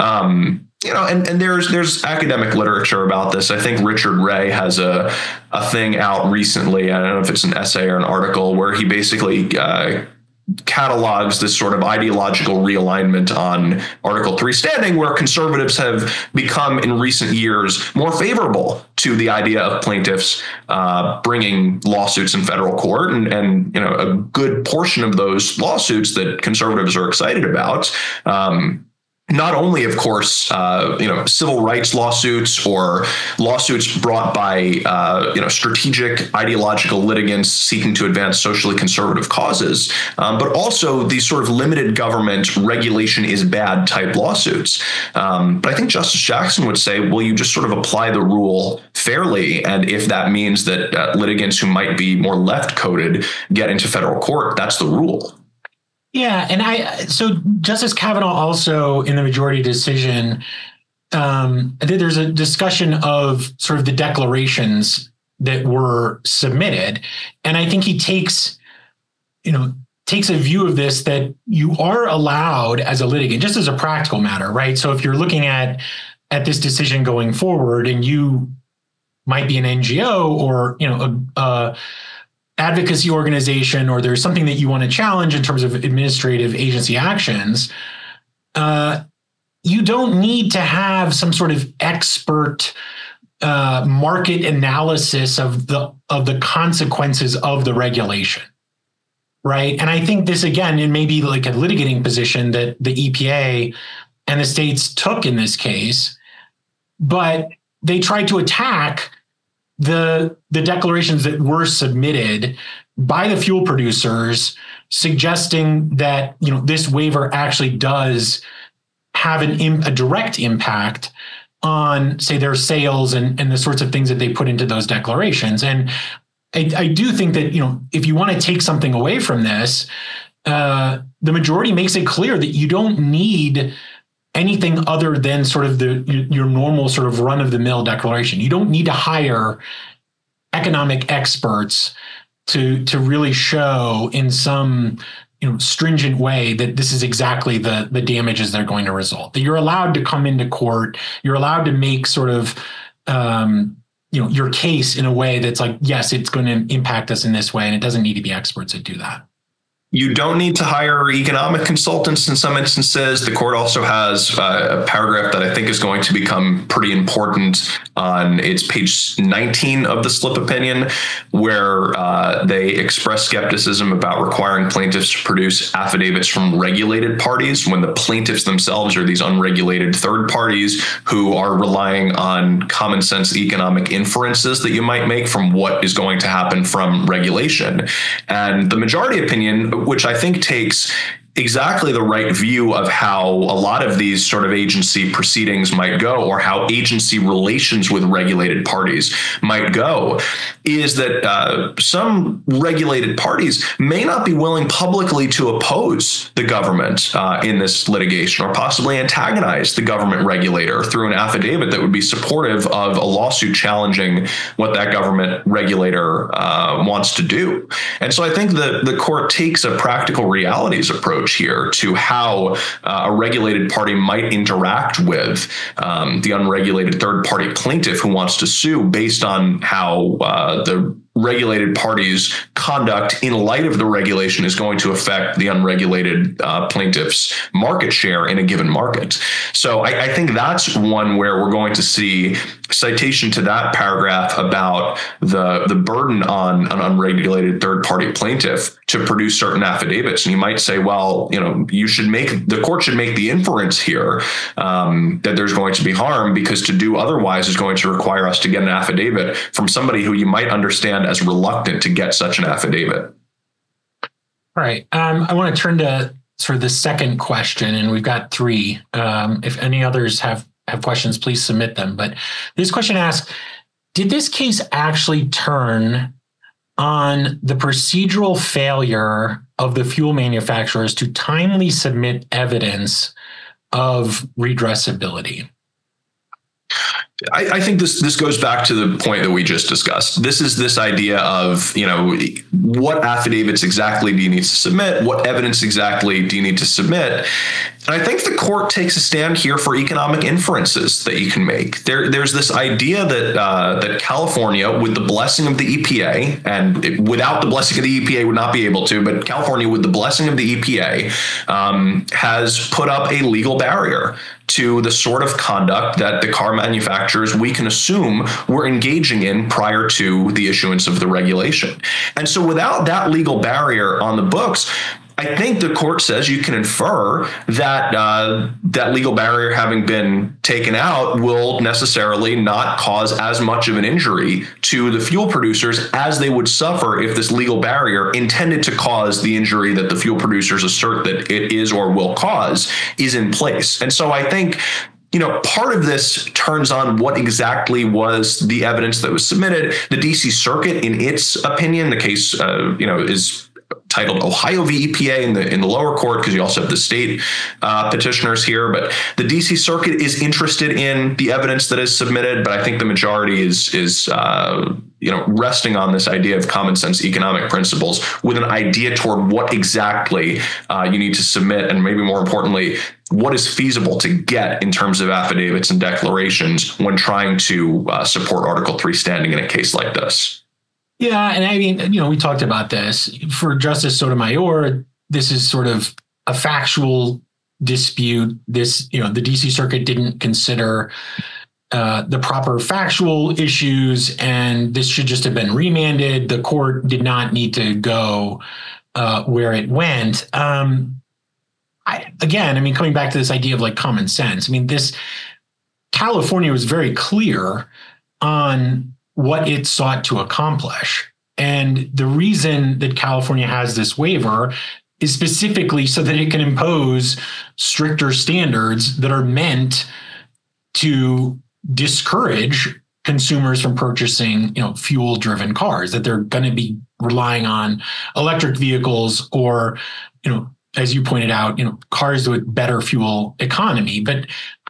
Speaker 4: Um, you know, and, and there's there's academic literature about this. I think Richard Ray has a a thing out recently. I don't know if it's an essay or an article where he basically uh, catalogs this sort of ideological realignment on Article three standing, where conservatives have become in recent years more favorable to the idea of plaintiffs uh, bringing lawsuits in federal court. And, and, you know, a good portion of those lawsuits that conservatives are excited about, um, not only, of course, uh, you know, civil rights lawsuits or lawsuits brought by, uh, you know, strategic ideological litigants seeking to advance socially conservative causes, um, but also these sort of limited government regulation is bad type lawsuits. Um, but I think Justice Jackson would say, well, you just sort of apply the rule fairly. And if that means that uh, litigants who might be more left coded get into federal court, that's the rule.
Speaker 3: Yeah, and I so Justice Kavanaugh also in the majority decision, um, I think there's a discussion of sort of the declarations that were submitted. And I think he takes, you know, takes a view of this that you are allowed as a litigant, just as a practical matter, right? So if you're looking at at this decision going forward, and you might be an N G O or, you know, a, a advocacy organization, or there's something that you want to challenge in terms of administrative agency actions, uh, you don't need to have some sort of expert uh, market analysis of the of the consequences of the regulation. Right. And I think this, again, it may be like a litigating position that the E P A and the states took in this case, but they tried to attack the, the declarations that were submitted by the fuel producers, suggesting that, you know, this waiver actually does have an a direct impact on, say, their sales and, and the sorts of things that they put into those declarations. And I, I do think that, you know, if you want to take something away from this, uh, the majority makes it clear that you don't need anything other than sort of the your normal sort of run-of-the-mill declaration. You don't need to hire economic experts to to really show in some, you know, stringent way that this is exactly the the damages that are going to result. That you're allowed to come into court, you're allowed to make sort of um, you know, your case in a way that's like, yes, it's going to impact us in this way, and it doesn't need to be experts that do that.
Speaker 4: You don't need to hire economic consultants in some instances. The court also has uh, a paragraph that I think is going to become pretty important on it's page nineteen of the slip opinion, where uh, they express skepticism about requiring plaintiffs to produce affidavits from regulated parties when the plaintiffs themselves are these unregulated third parties who are relying on common sense economic inferences that you might make from what is going to happen from regulation. And the majority opinion, which I think takes exactly the right view of how a lot of these sort of agency proceedings might go, or how agency relations with regulated parties might go, is that uh, some regulated parties may not be willing publicly to oppose the government uh, in this litigation, or possibly antagonize the government regulator through an affidavit that would be supportive of a lawsuit challenging what that government regulator uh, wants to do. And so I think that the court takes a practical realities approach here to how uh, a regulated party might interact with um, the unregulated third party plaintiff who wants to sue based on how uh, the regulated party's conduct in light of the regulation is going to affect the unregulated uh, plaintiff's market share in a given market. So I, I think that's one where we're going to see citation to that paragraph about the, the burden on an unregulated third party plaintiff to produce certain affidavits. And you might say, well, you know, you should make, the court should make the inference here um, that there's going to be harm, because to do otherwise is going to require us to get an affidavit from somebody who you might understand as reluctant to get such an affidavit.
Speaker 3: All right. Um, I want to turn to sort of the second question, and we've got three. Um, if any others have, have questions, please submit them. But this question asks, did this case actually turn on the procedural failure of the fuel manufacturers to timely submit evidence of redressability?
Speaker 4: I, I think this this goes back to the point that we just discussed. This is this idea of, you know, what affidavits exactly do you need to submit? What evidence exactly do you need to submit? And I think the court takes a stand here for economic inferences that you can make. There, there's this idea that uh, that California, with the blessing of the E P A, and it, without the blessing of the E P A would not be able to, but California, with the blessing of the E P A, um, has put up a legal barrier to the sort of conduct that the car manufacturers, we can assume, were engaging in prior to the issuance of the regulation. And so without that legal barrier on the books, I think the court says you can infer that uh, that legal barrier having been taken out will necessarily not cause as much of an injury to the fuel producers as they would suffer if this legal barrier intended to cause the injury that the fuel producers assert that it is or will cause is in place. And so I think, you know, part of this turns on what exactly was the evidence that was submitted. The D C Circuit, in its opinion, the case, uh, you know, is titled Ohio v. E P A in the in the lower court, because you also have the state uh, petitioners here. But the D C Circuit is interested in the evidence that is submitted, but I think the majority is is uh, you know, resting on this idea of common sense economic principles with an idea toward what exactly uh, you need to submit, and maybe more importantly, what is feasible to get in terms of affidavits and declarations when trying to uh, support Article three standing in a case like this.
Speaker 3: Yeah, and I mean, you know, we talked about this. For Justice Sotomayor, this is sort of a factual dispute. This, you know, the D C Circuit didn't consider uh, the proper factual issues, and this should just have been remanded. The court did not need to go uh, where it went. Um, I, again, I mean, coming back to this idea of like common sense, I mean, this California was very clear on what it sought to accomplish. And the reason that California has this waiver is specifically so that it can impose stricter standards that are meant to discourage consumers from purchasing, you know, fuel-driven cars, that they're going to be relying on electric vehicles or, you know, as you pointed out, you know, cars with better fuel economy. But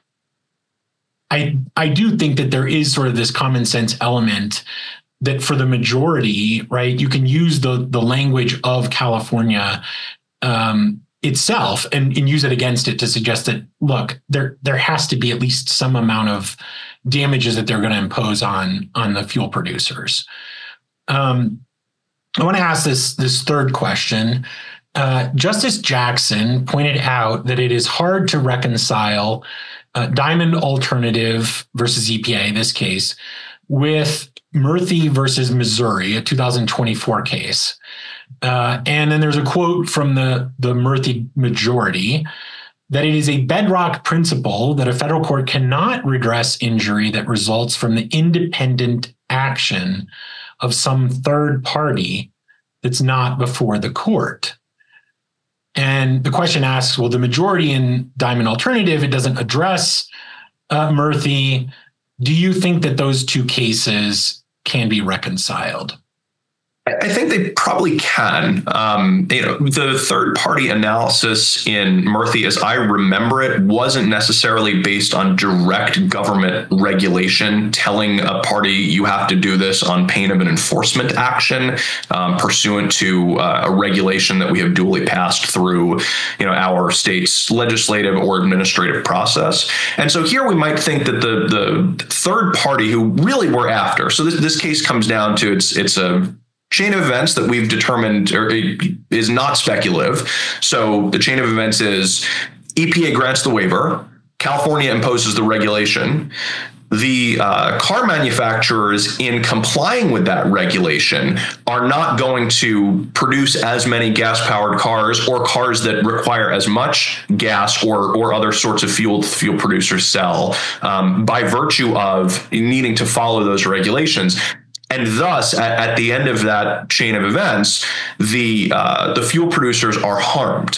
Speaker 3: I I do think that there is sort of this common sense element that for the majority, right, you can use the the language of California um, itself and, and use it against it to suggest that, look, there there has to be at least some amount of damages that they're going to impose on on the fuel producers. Um, I want to ask this this third question. Uh, Justice Jackson pointed out that it is hard to reconcile uh, Diamond Alternative versus E P A, this case, with Murthy versus Missouri, a two thousand twenty-four case. Uh, and then there's a quote from the, the Murthy majority that it is a bedrock principle that a federal court cannot redress injury that results from the independent action of some third party that's not before the court. And the question asks, well, the majority in Diamond Alternative, it doesn't address uh, Murthy. Do you think that those two cases can be reconciled?
Speaker 4: I think they probably can. Um, you know, the third-party analysis in Murthy, as I remember it, wasn't necessarily based on direct government regulation telling a party you have to do this on pain of an enforcement action um, pursuant to uh, a regulation that we have duly passed through, you know, our state's legislative or administrative process. And so here we might think that the the third party who really we're after. So this this case comes down to it's it's a chain of events that we've determined or is not speculative. So the chain of events is E P A grants the waiver, California imposes the regulation. The uh, car manufacturers, in complying with that regulation, are not going to produce as many gas-powered cars or cars that require as much gas or or other sorts of fuel fuel producers sell um, by virtue of needing to follow those regulations. And thus, at, at the end of that chain of events, the uh, the fuel producers are harmed.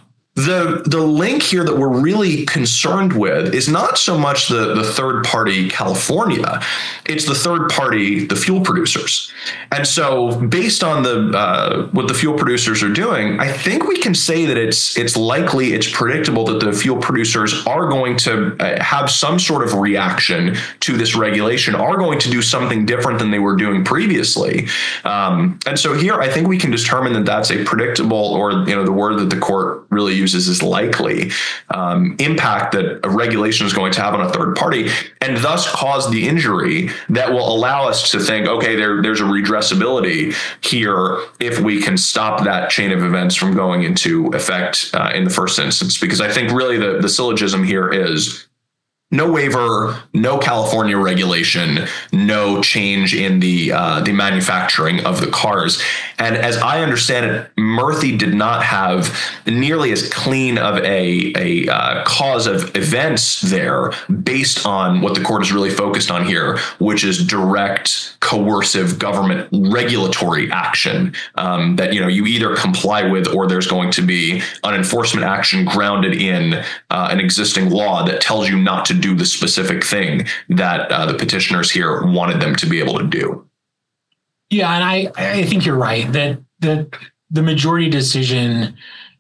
Speaker 4: The the link here that we're really concerned with is not so much the, the third party California, it's the third party, the fuel producers. And so based on the uh, what the fuel producers are doing, I think we can say that it's it's likely, it's predictable that the fuel producers are going to have some sort of reaction to this regulation, are going to do something different than they were doing previously. Um, and so here, I think we can determine that that's a predictable, or, you know, the word that the court really uses is likely um, impact that a regulation is going to have on a third party, and thus cause the injury that will allow us to think, okay, there, there's a redressability here if we can stop that chain of events from going into effect uh, in the first instance. Because I think really the, the syllogism here is no waiver, no California regulation, no change in the uh, the manufacturing of the cars. And as I understand it, Murthy did not have nearly as clean of a, a uh, cause of events there based on what the court is really focused on here, which is direct coercive government regulatory action um, that, you know, you either comply with or there's going to be an enforcement action grounded in uh, an existing law that tells you not to do the specific thing that uh, the petitioners here wanted them to be able to do.
Speaker 3: Yeah, and I, I think you're right that that the majority decision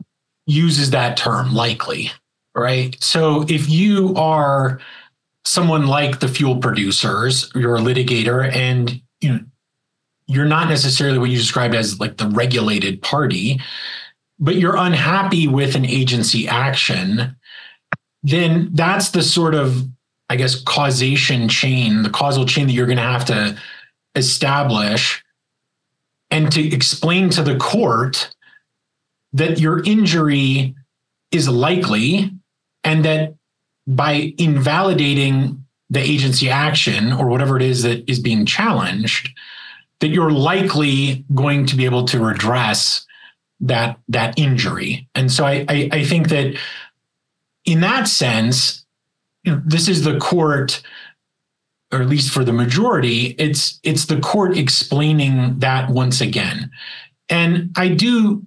Speaker 3: uses that term, likely, right? So if you are someone like the fuel producers, you're a litigator, and you know you're not necessarily what you described as like the regulated party, but you're unhappy with an agency action, then that's the sort of, I guess, causation chain, the causal chain that you're going to have to establish and to explain to the court that your injury is likely and that by invalidating the agency action or whatever it is that is being challenged, that you're likely going to be able to redress that, that injury. And so I, I, I think that in that sense, you know, this is the court, or at least for the majority, it's it's the court explaining that once again. And I do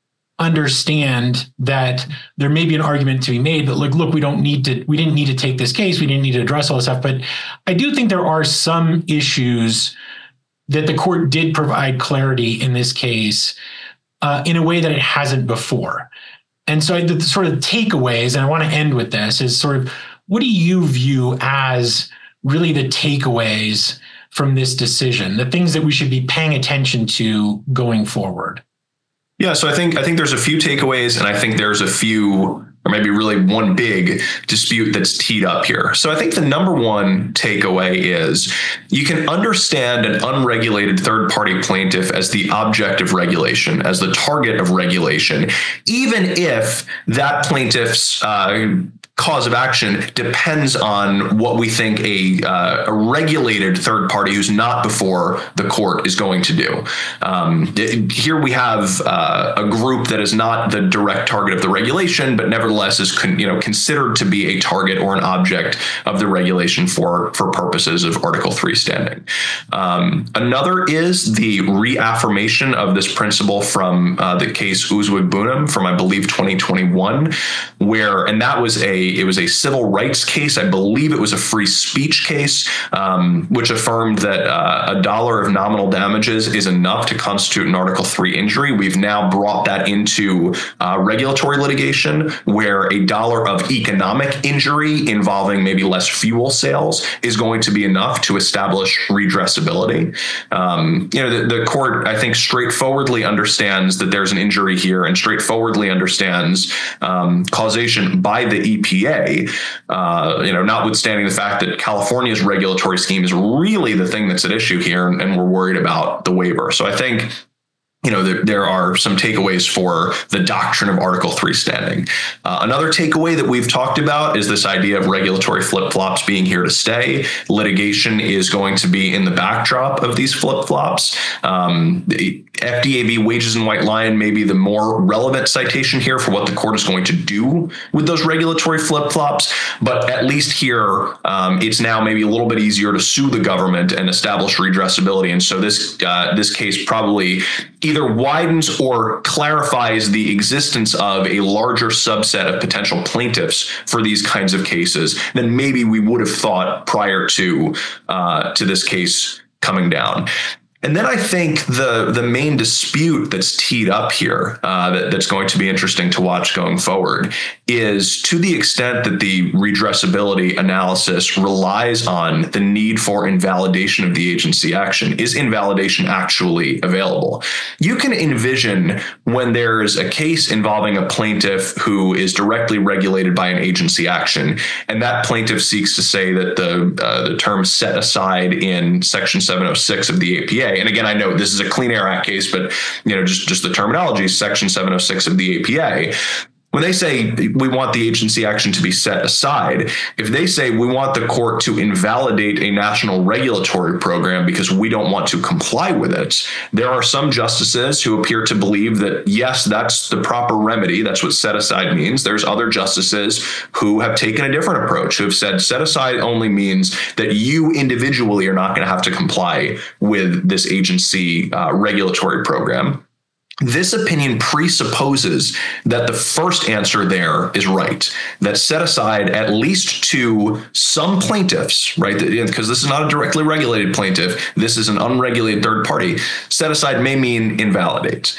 Speaker 3: understand that there may be an argument to be made that, look, look, we don't need to, we didn't need to take this case, we didn't need to address all this stuff. But I do think there are some issues that the court did provide clarity in this case uh, in a way that it hasn't before. And so the sort of takeaways, and I want to end with this, is sort of, what do you view as really the takeaways from this decision, the things that we should be paying attention to going forward?
Speaker 4: Yeah, so I think I think there's a few takeaways, and I think there's a few, or maybe really one big dispute that's teed up here. So I think the number one takeaway is you can understand an unregulated third-party plaintiff as the object of regulation, as the target of regulation, even if that plaintiff's uh, cause of action depends on what we think a, uh, a regulated third party who's not before the court is going to do. Um, it, here we have uh, a group that is not the direct target of the regulation, but nevertheless is con, you know considered to be a target or an object of the regulation for, for purposes of Article three standing. Um, another is the reaffirmation of this principle from uh, the case Uzwig-Bunim from, I believe, twenty twenty-one, where, and that was a It was a civil rights case. I believe it was a free speech case, um, which affirmed that uh, a dollar of nominal damages is enough to constitute an Article three injury. We've now brought that into uh, regulatory litigation, where a dollar of economic injury involving maybe less fuel sales is going to be enough to establish redressability. Um, you know, the, the court, I think, straightforwardly understands that there's an injury here, and straightforwardly understands um, causation by the E P A. Uh, you know, notwithstanding the fact that California's regulatory scheme is really the thing that's at issue here, and, and we're worried about the waiver. So I think, you know, there, there are some takeaways for the doctrine of Article three standing. Uh, another takeaway that we've talked about is this idea of regulatory flip-flops being here to stay. Litigation is going to be in the backdrop of these flip-flops. Um, the F D A v. Wages and White Lion may be the more relevant citation here for what the court is going to do with those regulatory flip-flops, but at least here, um, it's now maybe a little bit easier to sue the government and establish redressability. And so this uh, this case probably either widens or clarifies the existence of a larger subset of potential plaintiffs for these kinds of cases than maybe we would have thought prior to uh, to this case coming down. And then I think the the main dispute that's teed up here uh, that, that's going to be interesting to watch going forward is, to the extent that the redressability analysis relies on the need for invalidation of the agency action, is invalidation actually available? You can envision when there's a case involving a plaintiff who is directly regulated by an agency action, and that plaintiff seeks to say that the uh, the term set aside in Section seven oh six of the A P A. And again, I know this is a Clean Air Act case, but you know, just, just the terminology, Section seven oh six of the A P A. When they say we want the agency action to be set aside, if they say we want the court to invalidate a national regulatory program because we don't want to comply with it, there are some justices who appear to believe that, yes, that's the proper remedy. That's what set aside means. There's other justices who have taken a different approach, who have said set aside only means that you individually are not going to have to comply with this agency uh, regulatory program. This opinion presupposes that the first answer there is right, that set aside, at least to some plaintiffs, right, because this is not a directly regulated plaintiff, this is an unregulated third party, set aside may mean invalidate.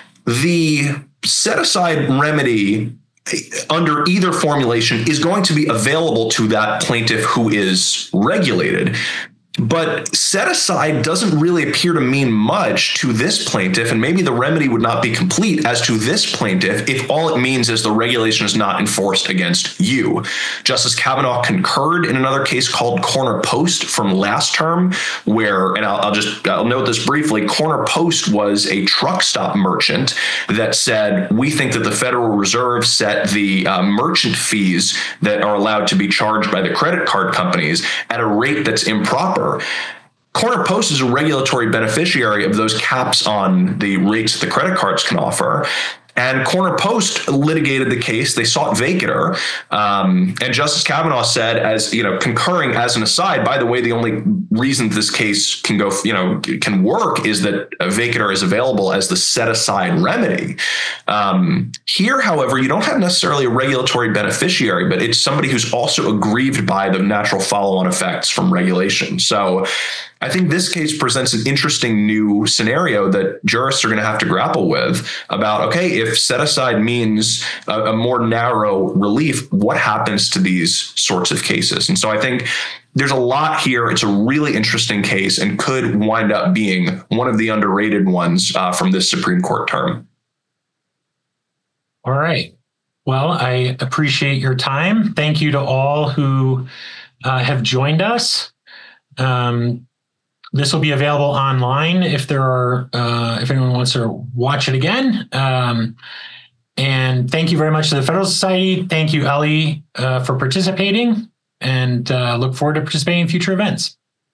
Speaker 4: The set aside remedy under either formulation is going to be available to that plaintiff who is regulated. But set aside doesn't really appear to mean much to this plaintiff, and maybe the remedy would not be complete as to this plaintiff if all it means is the regulation is not enforced against you. Justice Kavanaugh concurred in another case called Corner Post from last term, where, and I'll, I'll just I'll note this briefly, Corner Post was a truck stop merchant that said, we think that the Federal Reserve set the uh, merchant fees that are allowed to be charged by the credit card companies at a rate that's improper. Corner Post is a regulatory beneficiary of those caps on the rates that the credit cards can offer. And Corner Post litigated the case. They sought vacatur. Um, and Justice Kavanaugh said, as, you know, concurring as an aside, by the way, the only reason this case can go, you know, can work is that a vacatur is available as the set aside remedy. Um, here, however, you don't have necessarily a regulatory beneficiary, but it's somebody who's also aggrieved by the natural follow-on effects from regulation. So I think this case presents an interesting new scenario that jurists are going to have to grapple with about, okay, if set aside means a, a more narrow relief, what happens to these sorts of cases? And so I think there's a lot here. It's a really interesting case and could wind up being one of the underrated ones uh, from this Supreme Court term.
Speaker 3: All right. Well, I appreciate your time. Thank you to all who uh, have joined us. Um, This will be available online if there are, uh, if anyone wants to watch it again. Um, and thank you very much to the Federalist Society. Thank you, Ellie, uh, for participating, and uh, look forward to participating in future events.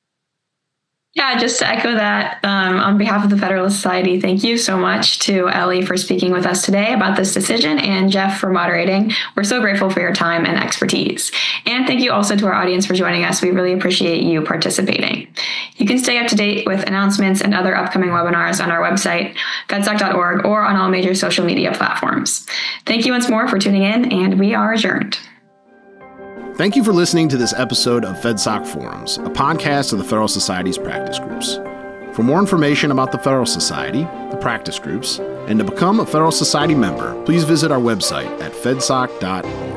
Speaker 2: Yeah, just to echo that, um, on behalf of the Federalist Society, thank you so much to Ellie for speaking with us today about this decision, and Jeff for moderating. We're so grateful for your time and expertise. And thank you also to our audience for joining us. We really appreciate you participating. You can stay up to date with announcements and other upcoming webinars on our website, fedsoc dot org, or on all major social media platforms. Thank you once more for tuning in, and we are adjourned.
Speaker 1: Thank you for listening to this episode of FedSoc Forums, a podcast of the Federal Society's practice groups. For more information about the Federal Society, the practice groups, and to become a Federal Society member, please visit our website at fedsoc dot org.